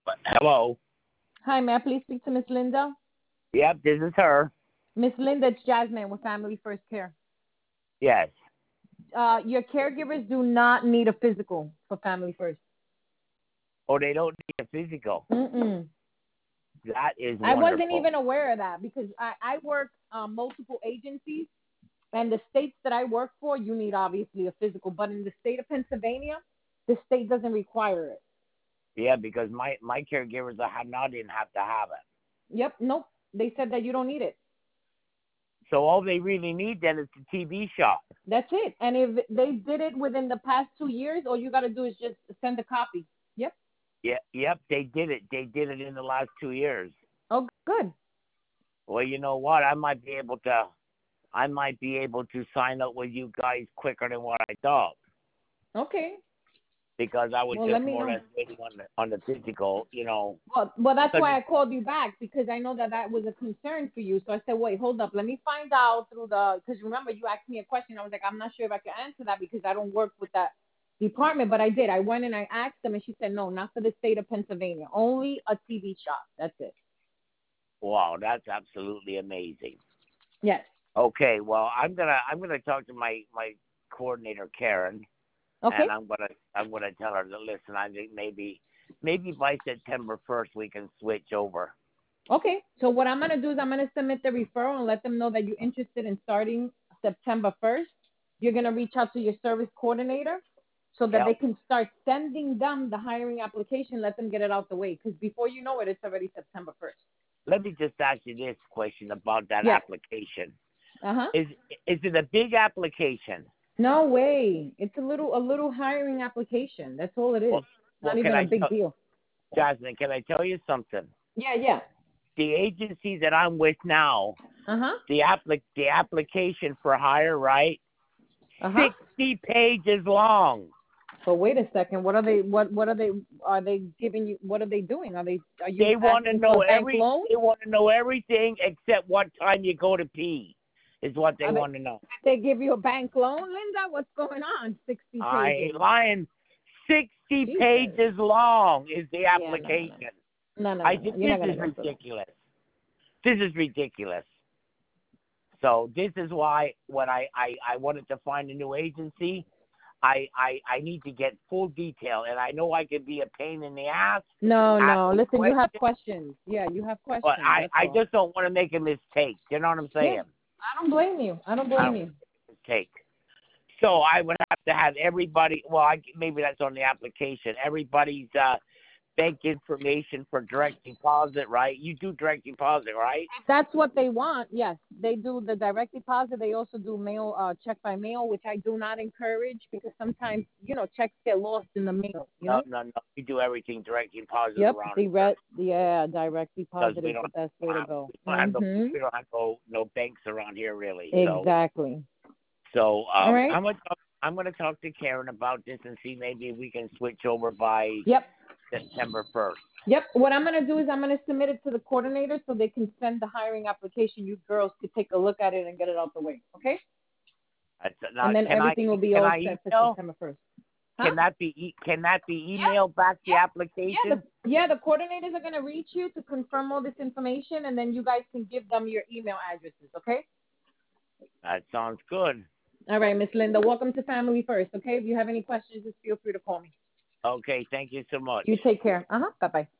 Hello. Hi, may I please speak to Miss Linda? Yep, this is her. Miss Linda, it's Jasmine with Family First Care. Yes. Your caregivers do not need a physical for Family First. Oh, they don't need a physical. Mm-mm. That is I wasn't wonderful. even aware of that because I work multiple agencies, and the states that I work for, you need obviously a physical. But in the state of Pennsylvania, the state doesn't require it. Yeah, because my caregivers I have not didn't have to have it. Yep, nope. They said that you don't need it. So all they really need then is the TV shot. That's it. And if they did it within the past 2 years, all you got to do is just send a copy. Yep. Yeah, yep, they did it. They did it in the last 2 years. Oh, good. Well, you know what? I might be able to sign up with you guys quicker than what I thought Okay. because I was Well, let just me more or know. less waiting on the physical. Well, that's 'Cause why I called you back because I know that that was a concern for you. So I said, wait, hold up, let me find out through the because remember you asked me a question. I was like, I'm not sure if I can answer that because I don't work with that department, but I did. I went and I asked them, and she said, no, not for the state of Pennsylvania, only a TV shop. That's it. wow, that's absolutely amazing. Yes. Okay, well, I'm gonna talk to my coordinator Karen, Okay. and I'm gonna tell her to listen. I think maybe by September 1st we can switch over. Okay. So what I'm gonna do is I'm gonna submit the referral and let them know that you're interested in starting September 1st. You're gonna reach out to your service coordinator so that they Yep. can start sending them the hiring application. Let them get it out the way because before you know it, it's already September 1st. Let me just ask you this question about that Yes. application. Uh-huh. Is it a big application? No way. It's a little hiring application. That's all it Well, is. well, Not can even a I big tell deal. Jasmine? Can I tell you something? Yeah, yeah. The agency that I'm with now, Uh-huh. the application for hire, right? Uh-huh. 60 pages long. But wait a second. What are they giving you? What are they doing? Are you They want to asking for a know bank every. loan? They want to know everything except what time you go to pee. Is what they Are they want to know. they give you a bank loan, Linda? What's going on? 60 I ain't pages. lying. 60 Jesus. pages long is the Yeah, no, no, no, application. no, no, I no, no. said, You're this not gonna is go through that. ridiculous. This is ridiculous. So this is why when I wanted to find a new agency, I need to get full detail, and I know I could be a pain in the ass No, no. asking Listen, you have questions, questions. Yeah, you have but questions. I That's I all. just don't want to make a mistake. You know what I'm Yeah, saying? I don't blame you. I don't I blame don't want you. to make a mistake. So I would have to have everybody. Well, maybe that's on the application. Everybody's bank information for direct deposit, right? You do direct deposit, right? If that's what they want, yes, they do the direct deposit. They also do mail, check by mail, which I do not encourage because sometimes checks get lost in the mail. No, no, no. We do everything direct deposit Yep, around here direct because deposit we is don't the best way to go. we don't have no Mhm. we don't have no banks around here really. So Exactly. so All right. I'm gonna talk to Karen about this and see maybe we can switch over by Yep. September 1st. Yep. What I'm gonna do is I'm gonna submit it to the coordinator so they can send the hiring application. You girls could take a look at it and get it out the way. Okay. Now And then everything will be can all I set for email? September 1st. Huh? Can that be Yeah. emailed back the Yeah. Yeah. application? The coordinators are gonna reach you to confirm all this information, and then you guys can give them your email addresses. Okay. That sounds good. All right, Miss Linda. Welcome to Family First. Okay. If you have any questions, just feel free to call me. Okay, thank you so much. You take care. Bye bye.